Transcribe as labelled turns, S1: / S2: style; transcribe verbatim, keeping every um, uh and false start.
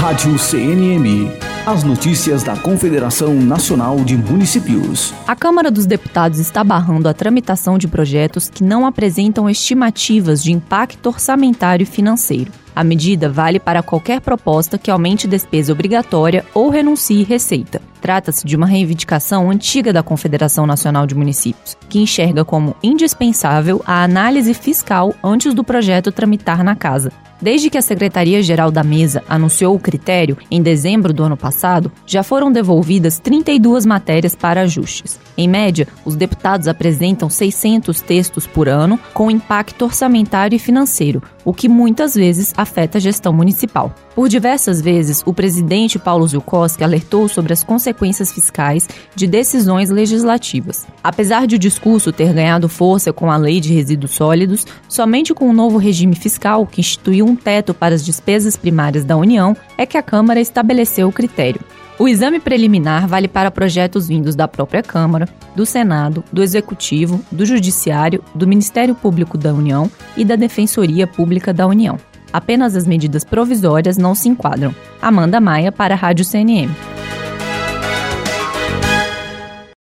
S1: Rádio C N M. As notícias da Confederação Nacional de Municípios.
S2: A Câmara dos Deputados está barrando a tramitação de projetos que não apresentam estimativas de impacto orçamentário e financeiro. A medida vale para qualquer proposta que aumente despesa obrigatória ou renuncie receita. Trata-se de uma reivindicação antiga da Confederação Nacional de Municípios, que enxerga como indispensável a análise fiscal antes do projeto tramitar na Casa. Desde que a Secretaria-Geral da Mesa anunciou o critério, em dezembro do ano passado, já foram devolvidas trinta e duas matérias para ajustes. Em média, os deputados apresentam seiscentos textos por ano, com impacto orçamentário e financeiro, o que muitas vezes afeta a gestão municipal. Por diversas vezes, o presidente Paulo Ziolkowski alertou sobre as consequências fiscais de decisões legislativas. Apesar de o discurso ter ganhado força com a Lei de Resíduos Sólidos, somente com o novo regime fiscal, que instituiu um teto para as despesas primárias da União, é que a Câmara estabeleceu o critério. O exame preliminar vale para projetos vindos da própria Câmara, do Senado, do Executivo, do Judiciário, do Ministério Público da União e da Defensoria Pública da União. Apenas as medidas provisórias não se enquadram. Amanda Maia para a Rádio C N M.